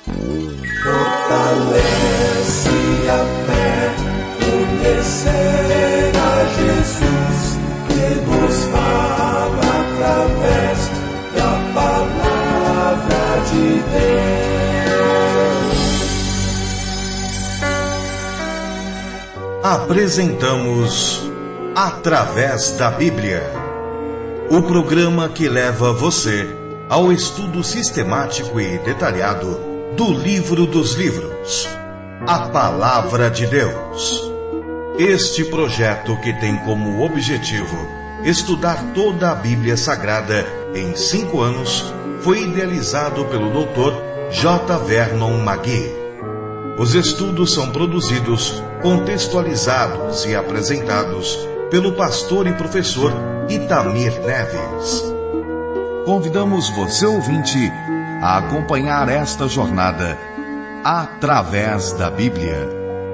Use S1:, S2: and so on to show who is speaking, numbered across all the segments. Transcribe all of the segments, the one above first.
S1: Fortalece a fé, conhecer a Jesus, que nos fala através da palavra de Deus.
S2: Apresentamos Através da Bíblia, o programa que leva você ao estudo sistemático e detalhado do livro dos livros, a Palavra de Deus. Este projeto, que tem como objetivo estudar toda a Bíblia Sagrada em 5 anos, foi idealizado pelo Dr. J. Vernon McGee. Os estudos são produzidos, contextualizados e apresentados pelo pastor e professor Itamir Neves. Convidamos você, ouvinte, a acompanhar esta jornada através da Bíblia.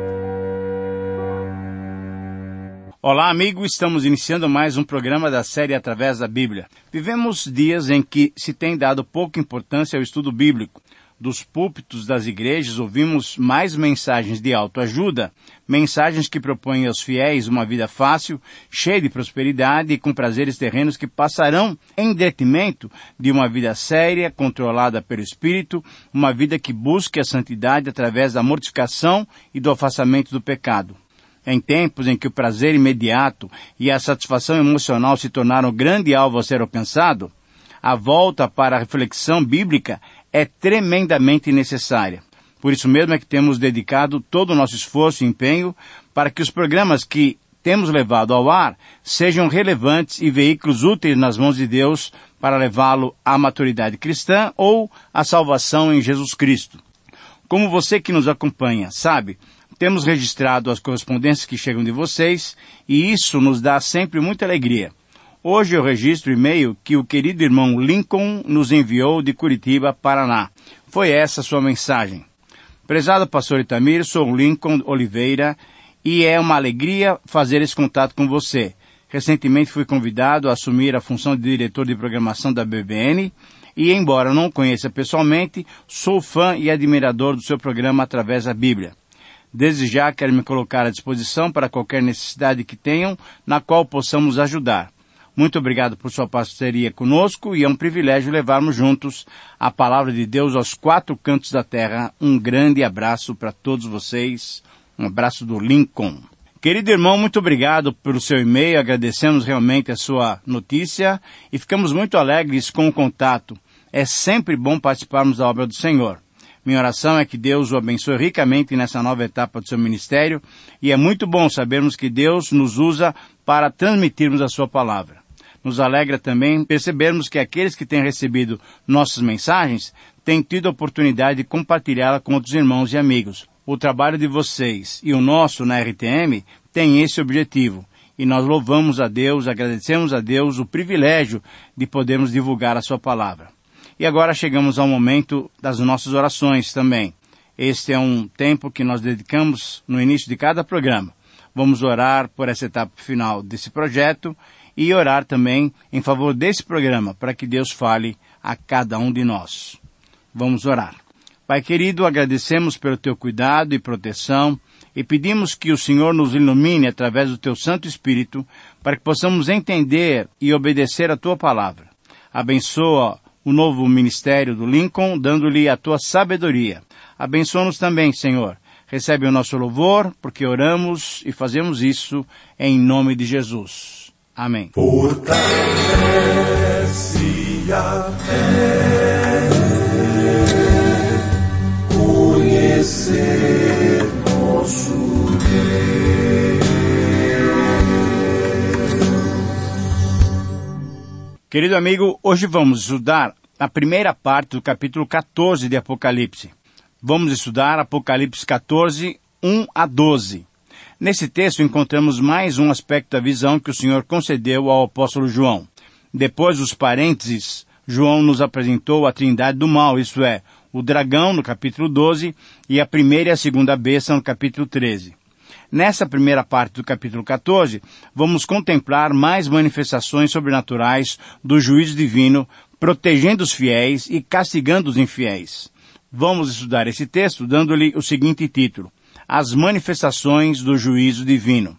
S3: Olá, amigo, estamos iniciando mais um programa da série Através da Bíblia. Vivemos dias em que se tem dado pouca importância ao estudo bíblico. Dos púlpitos das igrejas ouvimos mais mensagens de autoajuda, mensagens que propõem aos fiéis uma vida fácil, cheia de prosperidade e com prazeres terrenos que passarão em detrimento de uma vida séria, controlada pelo Espírito, uma vida que busque a santidade através da mortificação e do afastamento do pecado. Em tempos em que o prazer imediato e a satisfação emocional se tornaram grande alvo a ser alcançado, a volta para a reflexão bíblica é tremendamente necessária. Por isso mesmo é que temos dedicado todo o nosso esforço e empenho para que os programas que temos levado ao ar sejam relevantes e veículos úteis nas mãos de Deus para levá-lo à maturidade cristã ou à salvação em Jesus Cristo. Como você que nos acompanha sabe, temos registrado as correspondências que chegam de vocês e isso nos dá sempre muita alegria. Hoje eu registro o e-mail que o querido irmão Lincoln nos enviou de Curitiba, Paraná. Foi essa sua mensagem. Prezado pastor Itamir, sou Lincoln Oliveira e é uma alegria fazer esse contato com você. Recentemente fui convidado a assumir a função de diretor de programação da BBN e, embora não o conheça pessoalmente, sou fã e admirador do seu programa Através da Bíblia. Desde já quero me colocar à disposição para qualquer necessidade que tenham, na qual possamos ajudar. Muito obrigado por sua parceria conosco e é um privilégio levarmos juntos a palavra de Deus aos 4 cantos da terra. Um grande abraço para todos vocês. Um abraço do Lincoln. Querido irmão, muito obrigado pelo seu e-mail. Agradecemos realmente a sua notícia e ficamos muito alegres com o contato. É sempre bom participarmos da obra do Senhor. Minha oração é que Deus o abençoe ricamente nessa nova etapa do seu ministério e é muito bom sabermos que Deus nos usa para transmitirmos a sua palavra. Nos alegra também percebermos que aqueles que têm recebido nossas mensagens têm tido a oportunidade de compartilhá-la com outros irmãos e amigos. O trabalho de vocês e o nosso na RTM tem esse objetivo. E nós louvamos a Deus, agradecemos a Deus o privilégio de podermos divulgar a sua palavra. E agora chegamos ao momento das nossas orações também. Este é um tempo que nós dedicamos no início de cada programa. Vamos orar por essa etapa final desse projeto e orar também em favor desse programa, para que Deus fale a cada um de nós. Vamos orar. Pai querido, agradecemos pelo teu cuidado e proteção e pedimos que o Senhor nos ilumine através do teu Santo Espírito para que possamos entender e obedecer a tua palavra. Abençoa o novo ministério do Lincoln, dando-lhe a tua sabedoria. Abençoa-nos também, Senhor. Recebe o nosso louvor, porque oramos e fazemos isso em nome de Jesus. Amém.
S1: Fortalece a fé, conhecer nosso Deus.
S3: Querido amigo, hoje vamos estudar a primeira parte do capítulo 14 de Apocalipse. Vamos estudar Apocalipse 14, 1 a 12. Nesse texto encontramos mais um aspecto da visão que o Senhor concedeu ao apóstolo João. Depois dos parênteses, João nos apresentou a trindade do mal, isto é, o dragão no capítulo 12 e a primeira e a segunda besta no capítulo 13. Nessa primeira parte do capítulo 14, vamos contemplar mais manifestações sobrenaturais do juízo divino, protegendo os fiéis e castigando os infiéis. Vamos estudar esse texto dando-lhe o seguinte título: As manifestações do juízo divino.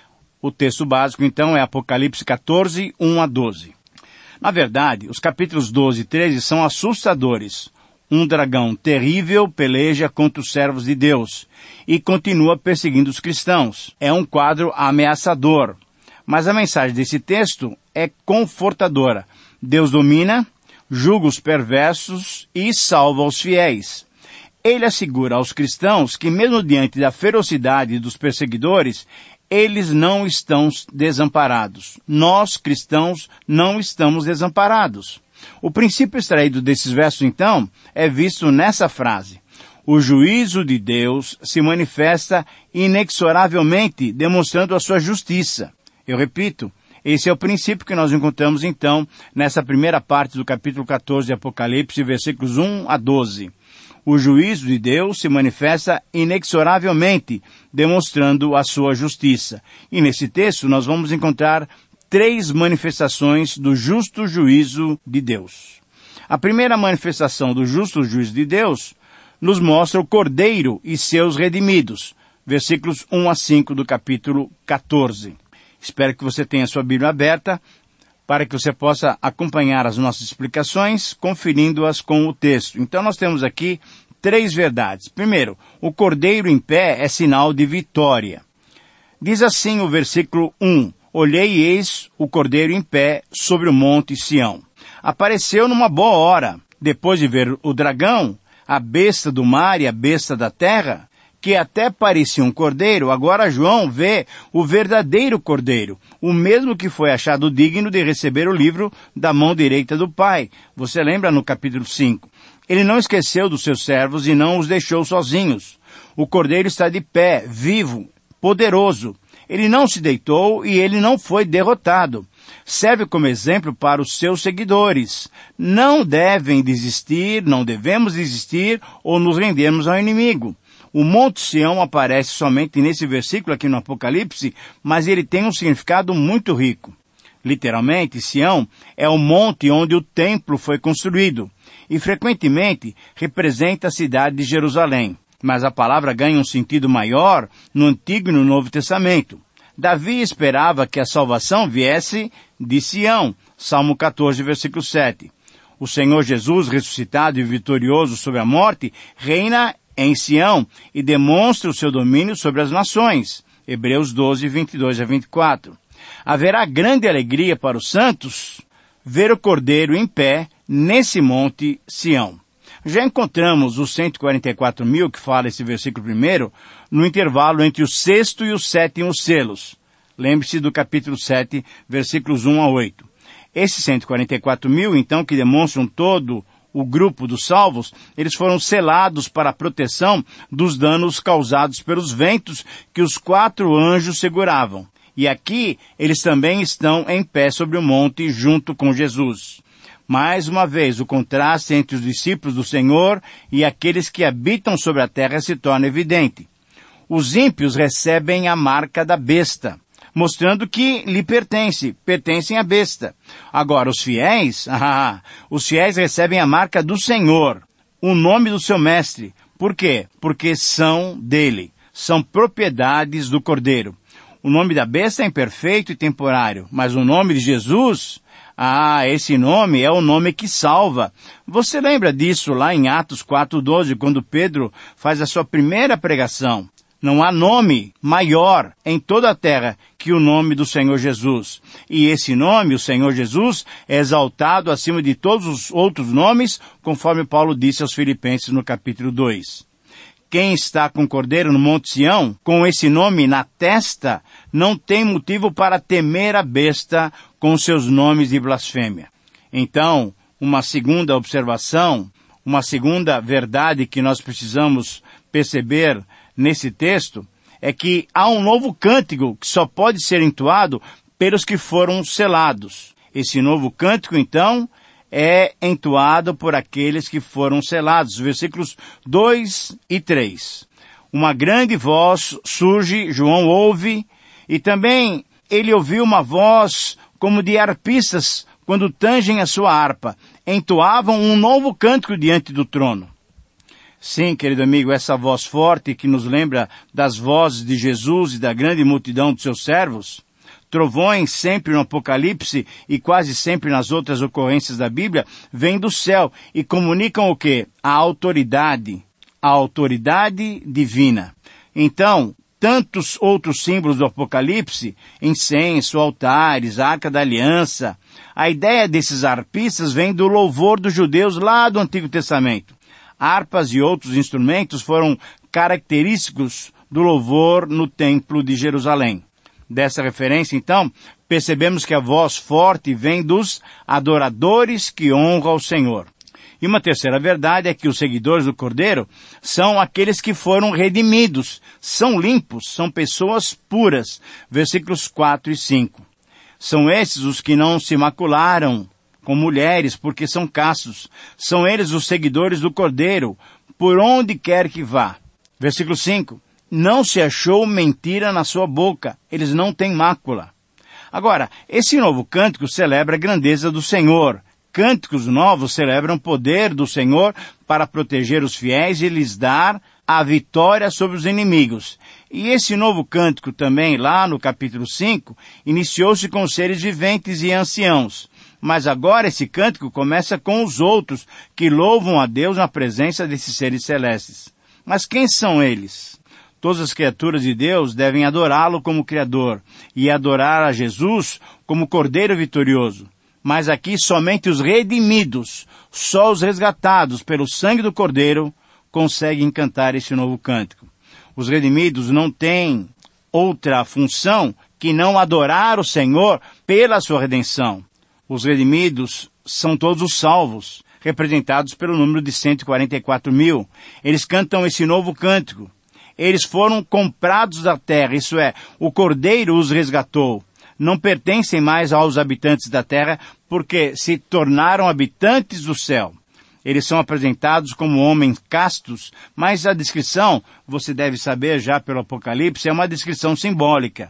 S3: O texto básico, então, é Apocalipse 14, 1 a 12. Na verdade, os capítulos 12 e 13 são assustadores. Um dragão terrível peleja contra os servos de Deus e continua perseguindo os cristãos. É um quadro ameaçador. Mas a mensagem desse texto é confortadora. Deus domina, julga os perversos e salva os fiéis. Ele assegura aos cristãos que, mesmo diante da ferocidade dos perseguidores, eles não estão desamparados. Nós, cristãos, não estamos desamparados. O princípio extraído desses versos, então, é visto nessa frase. O juízo de Deus se manifesta inexoravelmente, demonstrando a sua justiça. Eu repito, esse é o princípio que nós encontramos, então, nessa primeira parte do capítulo 14 de Apocalipse, versículos 1 a 12. O juízo de Deus se manifesta inexoravelmente, demonstrando a sua justiça. E nesse texto nós vamos encontrar 3 manifestações do justo juízo de Deus. A primeira manifestação do justo juízo de Deus nos mostra o Cordeiro e seus redimidos, versículos 1 a 5 do capítulo 14. Espero que você tenha sua Bíblia aberta para que você possa acompanhar as nossas explicações, conferindo-as com o texto. Então nós temos aqui 3 verdades. Primeiro, o Cordeiro em pé é sinal de vitória. Diz assim o versículo 1, Olhei e eis o Cordeiro em pé sobre o monte Sião. Apareceu numa boa hora, depois de ver o dragão, a besta do mar e a besta da terra, que até parecia um cordeiro. Agora João vê o verdadeiro cordeiro, o mesmo que foi achado digno de receber o livro da mão direita do Pai. Você lembra no capítulo 5? Ele não esqueceu dos seus servos e não os deixou sozinhos. O cordeiro está de pé, vivo, poderoso. Ele não se deitou e ele não foi derrotado. Serve como exemplo para os seus seguidores. Não devem desistir, não devemos desistir ou nos rendermos ao inimigo. O Monte Sião aparece somente nesse versículo aqui no Apocalipse, mas ele tem um significado muito rico. Literalmente, Sião é o monte onde o templo foi construído e frequentemente representa a cidade de Jerusalém. Mas a palavra ganha um sentido maior no Antigo e no Novo Testamento. Davi esperava que a salvação viesse de Sião, Salmo 14, versículo 7. O Senhor Jesus, ressuscitado e vitorioso sobre a morte, reina em Sião e demonstra o seu domínio sobre as nações. Hebreus 12, 22 a 24. Haverá grande alegria para os santos ver o Cordeiro em pé nesse monte Sião. Já encontramos os 144.000 que fala esse versículo primeiro no intervalo entre o 6º e o 7º selos. Lembre-se do capítulo 7, versículos 1 a 8. Esses 144.000, então, que demonstram todo o grupo dos salvos, eles foram selados para a proteção dos danos causados pelos ventos que os 4 anjos seguravam. E aqui eles também estão em pé sobre o monte junto com Jesus. Mais uma vez, o contraste entre os discípulos do Senhor e aqueles que habitam sobre a terra se torna evidente. Os ímpios recebem a marca da besta, mostrando que lhe pertencem à besta. Agora, os fiéis recebem a marca do Senhor, o nome do seu mestre. Por quê? Porque são dele, são propriedades do Cordeiro. O nome da besta é imperfeito e temporário, mas o nome de Jesus, esse nome é o nome que salva. Você lembra disso lá em Atos 4:12, quando Pedro faz a sua primeira pregação? Não há nome maior em toda a terra que o nome do Senhor Jesus. E esse nome, o Senhor Jesus, é exaltado acima de todos os outros nomes, conforme Paulo disse aos Filipenses no capítulo 2. Quem está com o Cordeiro no Monte Sião, com esse nome na testa, não tem motivo para temer a besta com seus nomes de blasfêmia. Então, uma segunda observação, uma segunda verdade que nós precisamos perceber nesse texto, é que há um novo cântico que só pode ser entoado pelos que foram selados. Esse novo cântico, então, é entoado por aqueles que foram selados. Versículos 2 e 3. Uma grande voz surge, João ouve, e também ele ouviu uma voz como de arpistas quando tangem a sua harpa. Entoavam um novo cântico diante do trono. Sim, querido amigo, essa voz forte que nos lembra das vozes de Jesus e da grande multidão dos seus servos, trovões sempre no Apocalipse e quase sempre nas outras ocorrências da Bíblia, vêm do céu e comunicam o quê? A autoridade divina. Então, tantos outros símbolos do Apocalipse, incenso, altares, arca da aliança, a ideia desses arpistas vem do louvor dos judeus lá do Antigo Testamento. Harpas e outros instrumentos foram característicos do louvor no Templo de Jerusalém. Dessa referência, então, percebemos que a voz forte vem dos adoradores que honram ao Senhor. E uma terceira verdade é que os seguidores do Cordeiro são aqueles que foram redimidos, são limpos, são pessoas puras. Versículos 4 e 5. São esses os que não se macularam com mulheres, porque são castos. São eles os seguidores do Cordeiro, por onde quer que vá. Versículo 5. Não se achou mentira na sua boca. Eles não têm mácula. Agora, esse novo cântico celebra a grandeza do Senhor. Cânticos novos celebram o poder do Senhor para proteger os fiéis e lhes dar a vitória sobre os inimigos. E esse novo cântico também, lá no capítulo 5, iniciou-se com os seres viventes e anciãos. Mas agora esse cântico começa com os outros, que louvam a Deus na presença desses seres celestes. Mas quem são eles? Todas as criaturas de Deus devem adorá-lo como Criador e adorar a Jesus como Cordeiro vitorioso. Mas aqui somente os redimidos, só os resgatados pelo sangue do Cordeiro, conseguem cantar esse novo cântico. Os redimidos não têm outra função que não adorar o Senhor pela sua redenção. Os redimidos são todos os salvos, representados pelo número de 144 mil. Eles cantam esse novo cântico. Eles foram comprados da terra, isso é, o Cordeiro os resgatou. Não pertencem mais aos habitantes da terra, porque se tornaram habitantes do céu. Eles são apresentados como homens castos, mas a descrição, você deve saber já pelo Apocalipse, é uma descrição simbólica.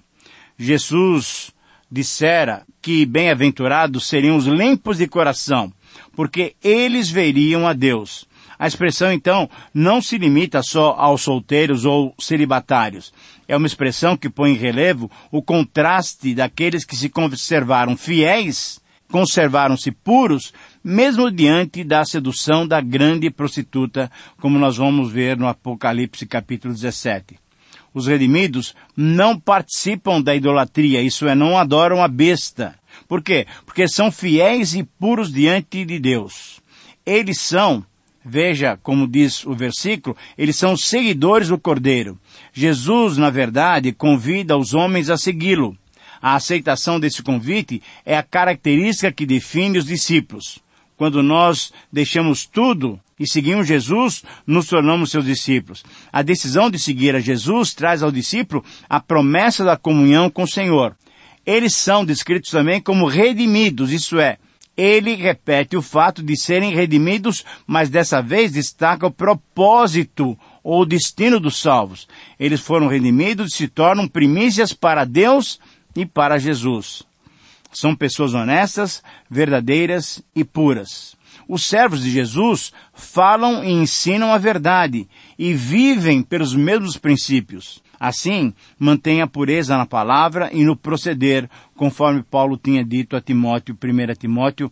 S3: Jesus dissera que bem-aventurados seriam os limpos de coração, porque eles veriam a Deus. A expressão, então, não se limita só aos solteiros ou celibatários. É uma expressão que põe em relevo o contraste daqueles que se conservaram fiéis, conservaram-se puros, mesmo diante da sedução da grande prostituta, como nós vamos ver no Apocalipse capítulo 17. Os redimidos não participam da idolatria, isso é, não adoram a besta. Por quê? Porque são fiéis e puros diante de Deus. Eles são, veja como diz o versículo, eles são seguidores do Cordeiro. Jesus, na verdade, convida os homens a segui-lo. A aceitação desse convite é a característica que define os discípulos. Quando nós deixamos tudo e seguimos Jesus, nos tornamos seus discípulos. A decisão de seguir a Jesus traz ao discípulo a promessa da comunhão com o Senhor. Eles são descritos também como redimidos, isso é, ele repete o fato de serem redimidos, mas dessa vez destaca o propósito ou o destino dos salvos. Eles foram redimidos e se tornam primícias para Deus e para Jesus. São pessoas honestas, verdadeiras e puras. Os servos de Jesus falam e ensinam a verdade e vivem pelos mesmos princípios. Assim, mantém a pureza na palavra e no proceder, conforme Paulo tinha dito a Timóteo, 1 Timóteo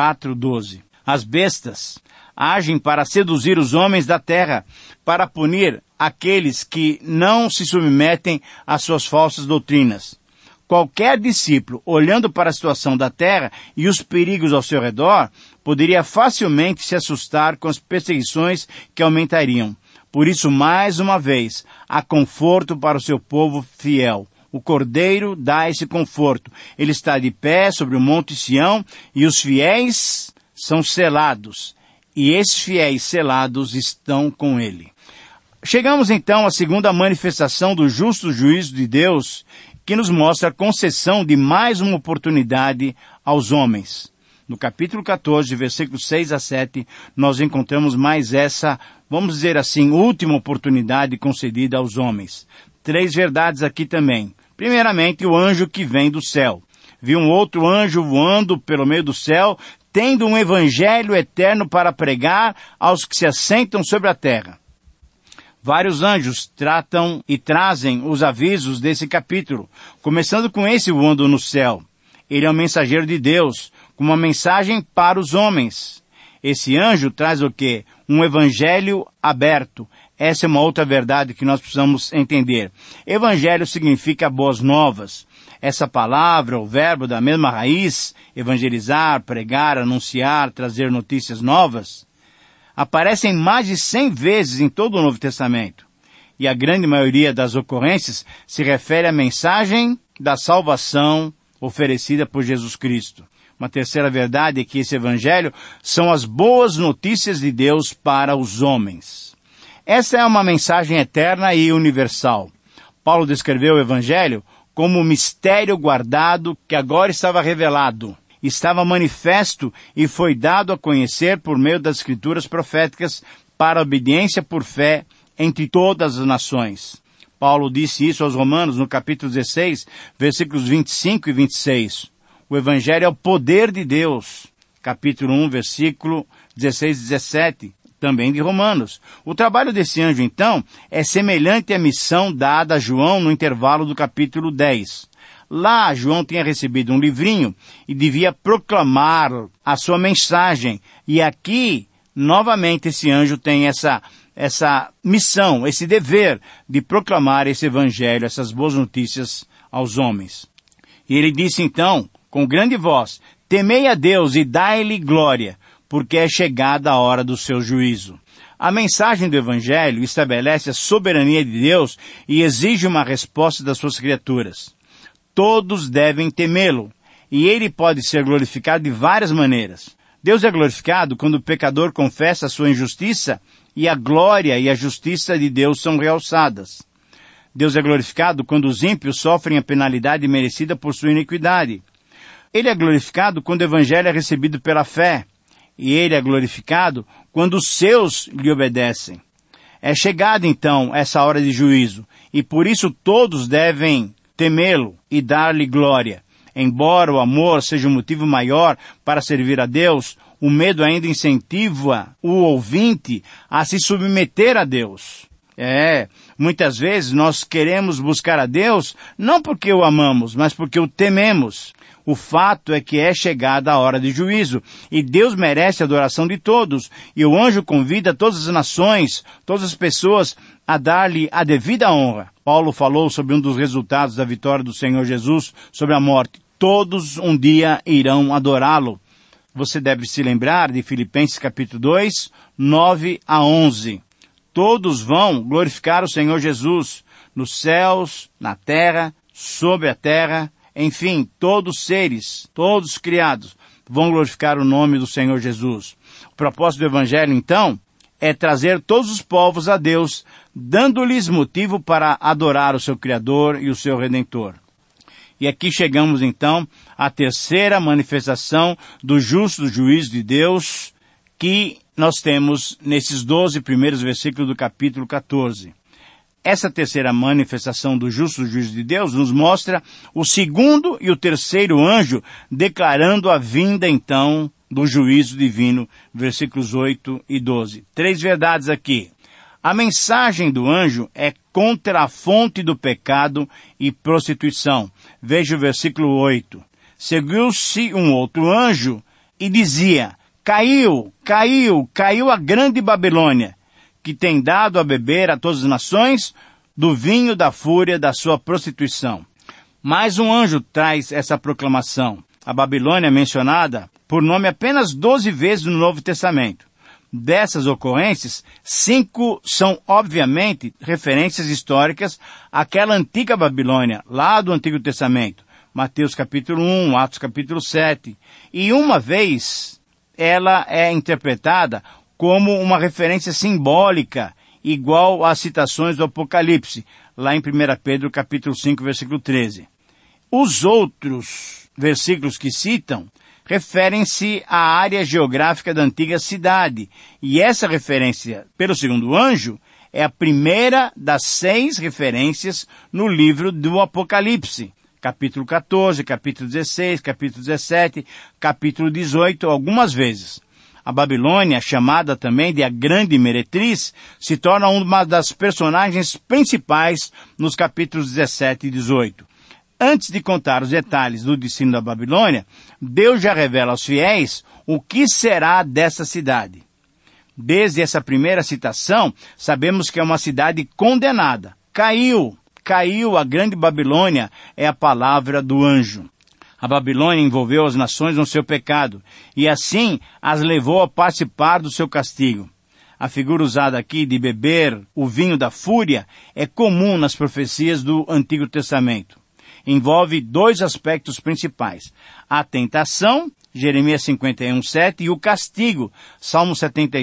S3: 4:12. As bestas agem para seduzir os homens da terra, para punir aqueles que não se submetem às suas falsas doutrinas. Qualquer discípulo, olhando para a situação da terra e os perigos ao seu redor, poderia facilmente se assustar com as perseguições que aumentariam. Por isso, mais uma vez, há conforto para o seu povo fiel. O Cordeiro dá esse conforto. Ele está de pé sobre o Monte Sião e os fiéis são selados. E esses fiéis selados estão com ele. Chegamos então à segunda manifestação do justo juízo de Deus, que nos mostra a concessão de mais uma oportunidade aos homens. No capítulo 14, versículos 6 a 7, nós encontramos mais essa, vamos dizer assim, última oportunidade concedida aos homens. 3 verdades aqui também. Primeiramente, o anjo que vem do céu. Vi um outro anjo voando pelo meio do céu, tendo um evangelho eterno para pregar aos que se assentam sobre a terra. Vários anjos tratam e trazem os avisos desse capítulo, começando com esse voando no céu. Ele é o mensageiro de Deus, com uma mensagem para os homens. Esse anjo traz o quê? Um evangelho aberto. Essa é uma outra verdade que nós precisamos entender. Evangelho significa boas novas. Essa palavra, o verbo da mesma raiz, evangelizar, pregar, anunciar, trazer notícias novas, aparecem mais de 100 vezes em todo o Novo Testamento. E a grande maioria das ocorrências se refere à mensagem da salvação oferecida por Jesus Cristo. Uma terceira verdade é que esse evangelho são as boas notícias de Deus para os homens. Essa é uma mensagem eterna e universal. Paulo descreveu o evangelho como um mistério guardado que agora estava revelado, estava manifesto e foi dado a conhecer por meio das escrituras proféticas para a obediência por fé entre todas as nações. Paulo disse isso aos Romanos no capítulo 16, versículos 25 e 26. O evangelho é o poder de Deus. Capítulo 1, versículo 16 e 17, também de Romanos. O trabalho desse anjo, então, é semelhante à missão dada a João no intervalo do capítulo 10. Lá, João tinha recebido um livrinho e devia proclamar a sua mensagem. E aqui, novamente, esse anjo tem essa missão, esse dever de proclamar esse evangelho, essas boas notícias aos homens. E ele disse então, com grande voz, temei a Deus e dai-lhe glória, porque é chegada a hora do seu juízo. A mensagem do evangelho estabelece a soberania de Deus e exige uma resposta das suas criaturas. Todos devem temê-lo, e ele pode ser glorificado de várias maneiras. Deus é glorificado quando o pecador confessa a sua injustiça e a glória e a justiça de Deus são realçadas. Deus é glorificado quando os ímpios sofrem a penalidade merecida por sua iniquidade. Ele é glorificado quando o evangelho é recebido pela fé, e ele é glorificado quando os seus lhe obedecem. É chegada então essa hora de juízo, e por isso todos devem temê-lo e dar-lhe glória. Embora o amor seja um motivo maior para servir a Deus, o medo ainda incentiva o ouvinte a se submeter a Deus. Muitas vezes nós queremos buscar a Deus não porque o amamos, mas porque o tememos. O fato é que é chegada a hora de juízo, e Deus merece a adoração de todos, e o anjo convida todas as nações, todas as pessoas, a dar-lhe a devida honra. Paulo falou sobre um dos resultados da vitória do Senhor Jesus sobre a morte. Todos um dia irão adorá-lo. Você deve se lembrar de Filipenses capítulo 2, 9 a 11. Todos vão glorificar o Senhor Jesus, nos céus, na terra, sobre a terra, enfim, todos os seres, todos criados, vão glorificar o nome do Senhor Jesus. O propósito do Evangelho, então, é trazer todos os povos a Deus, dando-lhes motivo para adorar o seu Criador e o seu Redentor. E aqui chegamos, então, à terceira manifestação do justo juízo de Deus que nós temos nesses 12 primeiros versículos do capítulo 14. Essa terceira manifestação do justo juízo de Deus nos mostra o segundo e o terceiro anjo declarando a vinda, então, do juízo divino, versículos 8 e 12. 3 verdades aqui. A mensagem do anjo é contra a fonte do pecado e prostituição. Veja o versículo 8. Seguiu-se um outro anjo e dizia, caiu a grande Babilônia, que tem dado a beber a todas as nações do vinho da fúria da sua prostituição. Mais um anjo traz essa proclamação. A Babilônia é mencionada por nome apenas 12 vezes no Novo Testamento. Dessas ocorrências, 5 são, obviamente, referências históricas àquela antiga Babilônia, lá do Antigo Testamento. Mateus capítulo 1, Atos capítulo 7. E uma vez, ela é interpretada como uma referência simbólica, igual às citações do Apocalipse, lá em 1 Pedro capítulo 5, versículo 13. Os outros versículos que citam referem-se à área geográfica da antiga cidade, e essa referência pelo segundo anjo é a primeira das 6 referências no livro do Apocalipse. Capítulo 14, capítulo 16, capítulo 17, capítulo 18, algumas vezes. A Babilônia, chamada também de a Grande Meretriz, se torna uma das personagens principais nos capítulos 17 e 18. Antes de contar os detalhes do destino da Babilônia, Deus já revela aos fiéis o que será dessa cidade. Desde essa primeira citação, sabemos que é uma cidade condenada. Caiu a grande Babilônia, é a palavra do anjo. A Babilônia envolveu as nações no seu pecado, e assim as levou a participar do seu castigo. A figura usada aqui de beber o vinho da fúria é comum nas profecias do Antigo Testamento. Envolve dois aspectos principais: a tentação, Jeremias 51:7, e o castigo, Salmo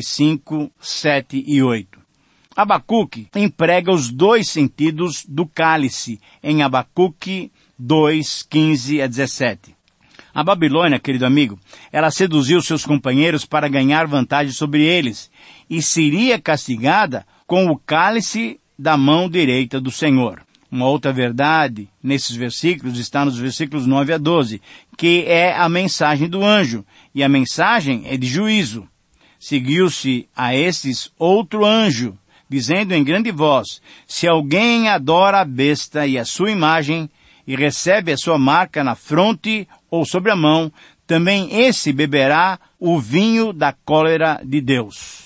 S3: 75, 7 e 8. Abacuque emprega os dois sentidos do cálice em Abacuque 2, 15 a 17. A Babilônia, querido amigo, ela seduziu seus companheiros para ganhar vantagem sobre eles e seria castigada com o cálice da mão direita do Senhor. Uma outra verdade nesses versículos está nos versículos 9 a 12, que é a mensagem do anjo, e a mensagem é de juízo. Seguiu-se a estes outro anjo, dizendo em grande voz: se alguém adora a besta e a sua imagem, e recebe a sua marca na fronte ou sobre a mão, também esse beberá o vinho da cólera de Deus.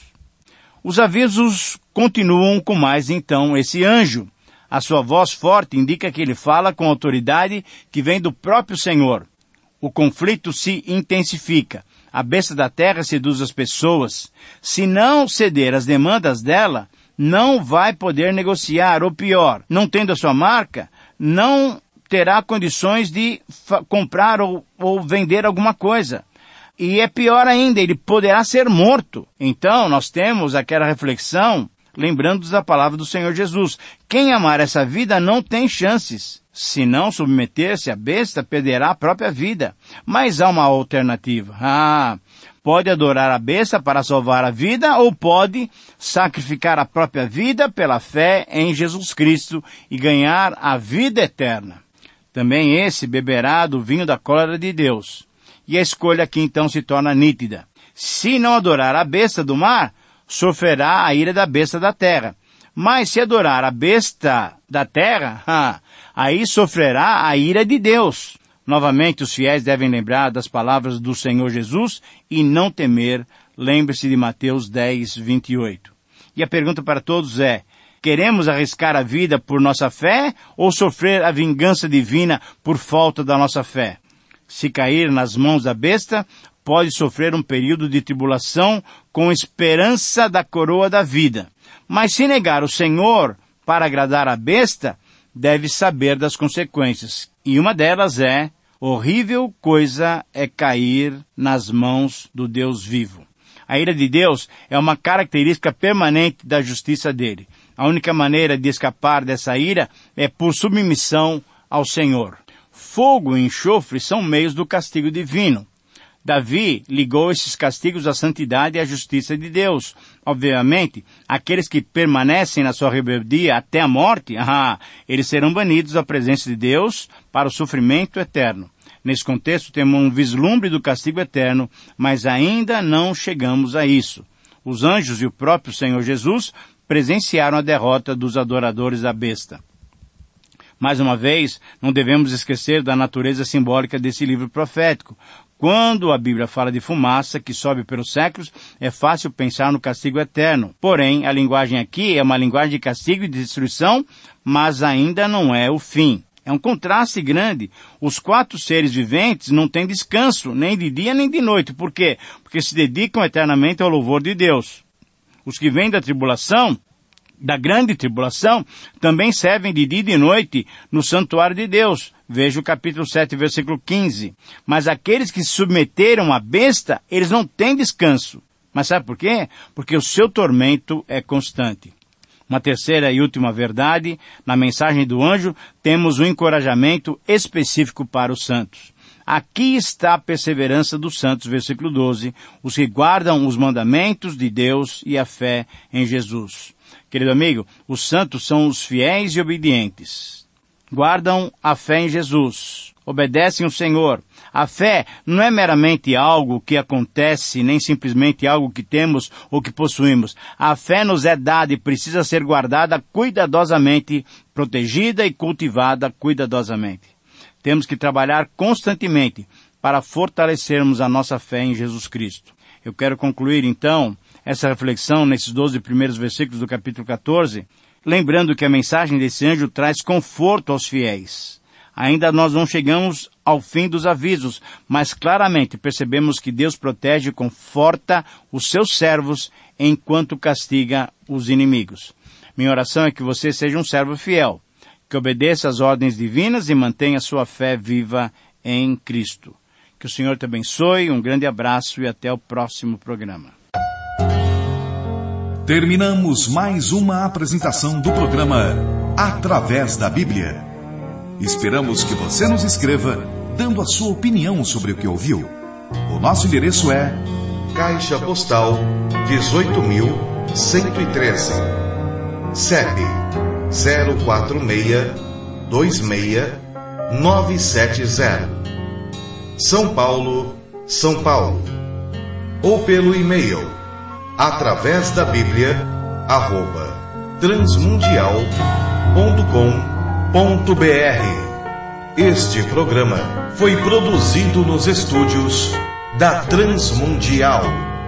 S3: Os avisos continuam com mais então esse anjo. A sua voz forte indica que ele fala com autoridade que vem do próprio Senhor. O conflito se intensifica. A besta da terra seduz as pessoas. Se não ceder às demandas dela, não vai poder negociar, ou pior, não tendo a sua marca, não terá condições de comprar ou vender alguma coisa. E é pior ainda, ele poderá ser morto. Então, nós temos aquela reflexão, lembrando da palavra do Senhor Jesus: quem amar essa vida não tem chances. Se não submeter-se à besta, perderá a própria vida. Mas há uma alternativa. Pode adorar a besta para salvar a vida, ou pode sacrificar a própria vida pela fé em Jesus Cristo e ganhar a vida eterna. Também esse beberá do vinho da cólera de Deus. E a escolha aqui então se torna nítida. Se não adorar a besta do mar, sofrerá a ira da besta da terra. Mas se adorar a besta da terra, aí sofrerá a ira de Deus. Novamente, os fiéis devem lembrar das palavras do Senhor Jesus e não temer. Lembre-se de Mateus 10, 28. E a pergunta para todos é: queremos arriscar a vida por nossa fé ou sofrer a vingança divina por falta da nossa fé? Se cair nas mãos da besta, pode sofrer um período de tribulação com esperança da coroa da vida. Mas se negar o Senhor para agradar a besta, deve saber das consequências. E uma delas é: horrível coisa é cair nas mãos do Deus vivo. A ira de Deus é uma característica permanente da justiça dele. A única maneira de escapar dessa ira é por submissão ao Senhor. Fogo e enxofre são meios do castigo divino. Davi ligou esses castigos à santidade e à justiça de Deus. Obviamente, aqueles que permanecem na sua rebeldia até a morte, eles serão banidos da presença de Deus para o sofrimento eterno. Nesse contexto, temos um vislumbre do castigo eterno, mas ainda não chegamos a isso. Os anjos e o próprio Senhor Jesus presenciaram a derrota dos adoradores da besta. Mais uma vez, não devemos esquecer da natureza simbólica desse livro profético. Quando a Bíblia fala de fumaça que sobe pelos séculos, é fácil pensar no castigo eterno. Porém, a linguagem aqui é uma linguagem de castigo e de destruição, mas ainda não é o fim. É um contraste grande. Os 4 seres viventes não têm descanso, nem de dia nem de noite. Por quê? Porque se dedicam eternamente ao louvor de Deus. Os que vêm da tribulação, da grande tribulação, também servem de dia e de noite no santuário de Deus. Veja o capítulo 7, versículo 15. Mas aqueles que se submeteram à besta, eles não têm descanso. Mas sabe por quê? Porque o seu tormento é constante. Uma terceira e última verdade: na mensagem do anjo, temos um encorajamento específico para os santos. Aqui está a perseverança dos santos, versículo 12, os que guardam os mandamentos de Deus e a fé em Jesus. Querido amigo, os santos são os fiéis e obedientes. Guardam a fé em Jesus. obedecem o Senhor. A fé não é meramente algo que acontece, nem simplesmente algo que temos ou que possuímos. A fé nos é dada e precisa ser guardada cuidadosamente, protegida e cultivada cuidadosamente. Temos que trabalhar constantemente para fortalecermos a nossa fé em Jesus Cristo. Eu quero concluir, então, essa reflexão nesses 12 primeiros versículos do capítulo 14, lembrando que a mensagem desse anjo traz conforto aos fiéis. Ainda nós não chegamos ao fim dos avisos, mas claramente percebemos que Deus protege e conforta os seus servos enquanto castiga os inimigos. Minha oração é que você seja um servo fiel, que obedeça às ordens divinas e mantenha sua fé viva em Cristo. Que o Senhor te abençoe, um grande abraço e até o próximo programa.
S2: Terminamos mais uma apresentação do programa Através da Bíblia. Esperamos que você nos escreva, dando a sua opinião sobre o que ouviu. O nosso endereço é Caixa Postal 18.113, CEP 04626-970, São Paulo, São Paulo. Ou pelo e-mail através da Bíblia @transmundial.com.br. Este programa foi produzido nos estúdios da Transmundial.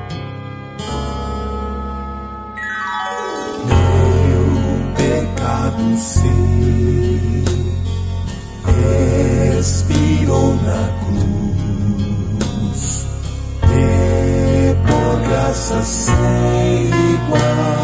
S1: Meu pecado sei, expirou na cruz, e por graça sem igual.